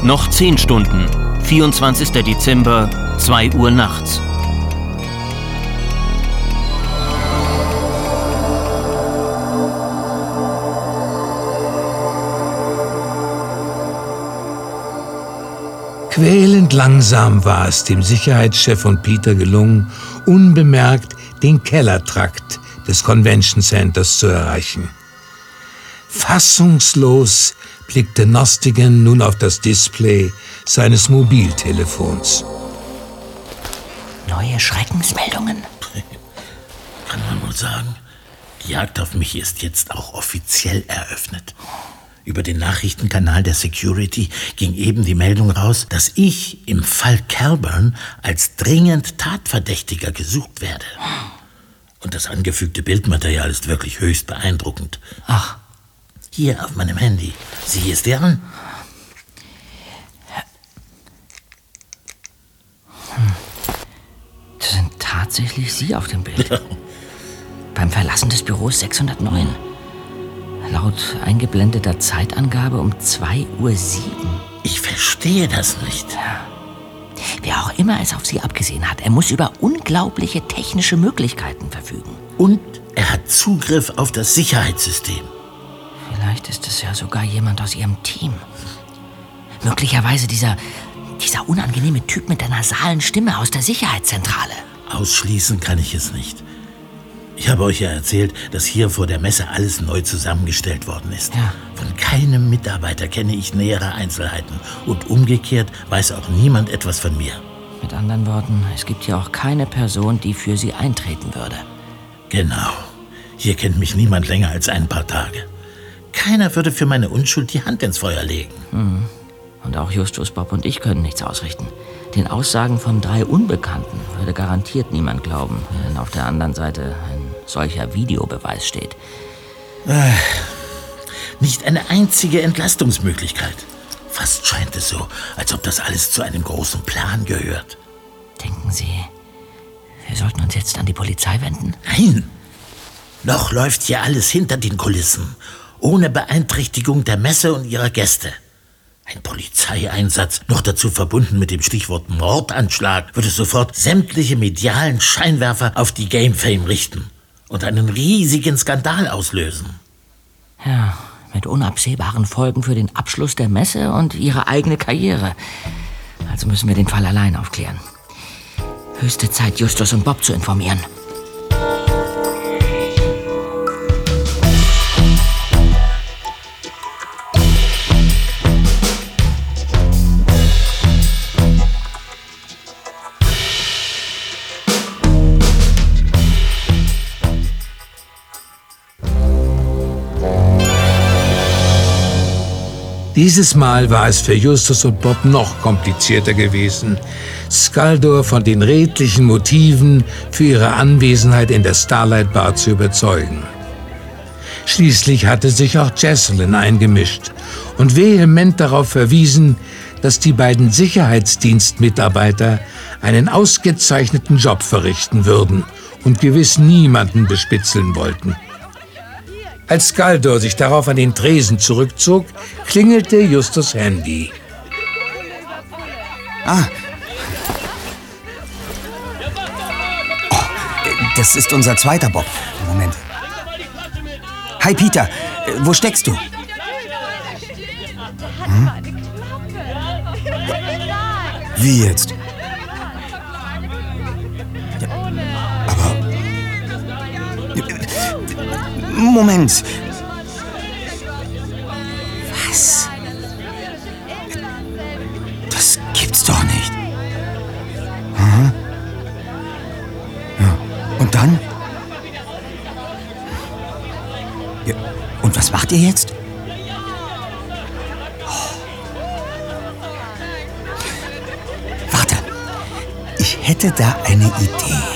Noch 10 Stunden. 24. Dezember, 2 Uhr nachts. Quälend langsam war es dem Sicherheitschef und Peter gelungen, unbemerkt den Kellertrakt des Convention Centers zu erreichen. Fassungslos blickte Nostigan nun auf das Display seines Mobiltelefons. Neue Schreckensmeldungen. Kann man wohl sagen, die Jagd auf mich ist jetzt auch offiziell eröffnet. Über den Nachrichtenkanal der Security ging eben die Meldung raus, dass ich im Fall Calburn als dringend Tatverdächtiger gesucht werde. Und das angefügte Bildmaterial ist wirklich höchst beeindruckend. Ach. Hier auf meinem Handy. Sieh es dir an. Das sind tatsächlich Sie auf dem Bild. Beim Verlassen des Büros 609. Laut eingeblendeter Zeitangabe um 2:07 Uhr. Ich verstehe das nicht. Ja. Wer auch immer es auf Sie abgesehen hat, er muss über unglaubliche technische Möglichkeiten verfügen. Und er hat Zugriff auf das Sicherheitssystem. Vielleicht ist es ja sogar jemand aus Ihrem Team. Möglicherweise dieser unangenehme Typ mit der nasalen Stimme aus der Sicherheitszentrale. Ausschließen kann ich es nicht. Ich habe euch ja erzählt, dass hier vor der Messe alles neu zusammengestellt worden ist. Ja. Von keinem Mitarbeiter kenne ich nähere Einzelheiten. Und umgekehrt weiß auch niemand etwas von mir. Mit anderen Worten, es gibt hier auch keine Person, die für Sie eintreten würde. Genau. Hier kennt mich niemand länger als ein paar Tage. Keiner würde für meine Unschuld die Hand ins Feuer legen. Mhm. Und auch Justus, Bob und ich können nichts ausrichten. Den Aussagen von 3 Unbekannten würde garantiert niemand glauben, wenn auf der anderen Seite ein solcher Videobeweis steht. Nicht eine einzige Entlastungsmöglichkeit. Fast scheint es so, als ob das alles zu einem großen Plan gehört. Denken Sie, wir sollten uns jetzt an die Polizei wenden? Nein! Noch läuft hier alles hinter den Kulissen, ohne Beeinträchtigung der Messe und ihrer Gäste. Ein Polizeieinsatz, noch dazu verbunden mit dem Stichwort Mordanschlag, würde sofort sämtliche medialen Scheinwerfer auf die Game Fame richten und einen riesigen Skandal auslösen. Ja, mit unabsehbaren Folgen für den Abschluss der Messe und ihre eigene Karriere. Also müssen wir den Fall allein aufklären. Höchste Zeit, Justus und Bob zu informieren. Dieses Mal war es für Justus und Bob noch komplizierter gewesen, Skaldor von den redlichen Motiven für ihre Anwesenheit in der Starlight Bar zu überzeugen. Schließlich hatte sich auch Jesselyn eingemischt und vehement darauf verwiesen, dass die beiden Sicherheitsdienstmitarbeiter einen ausgezeichneten Job verrichten würden und gewiss niemanden bespitzeln wollten. Als Skaldor sich darauf an den Tresen zurückzog, klingelte Justus' Handy. Ah. Oh, das ist unser zweiter Bob. Moment. Hi Peter, wo steckst du? Hm? Wie jetzt? Ja, aber... Moment. Was? Das gibt's doch nicht. Hm? Ja. Und dann? Ja. Und was macht ihr jetzt? Oh. Warte. Ich hätte da eine Idee.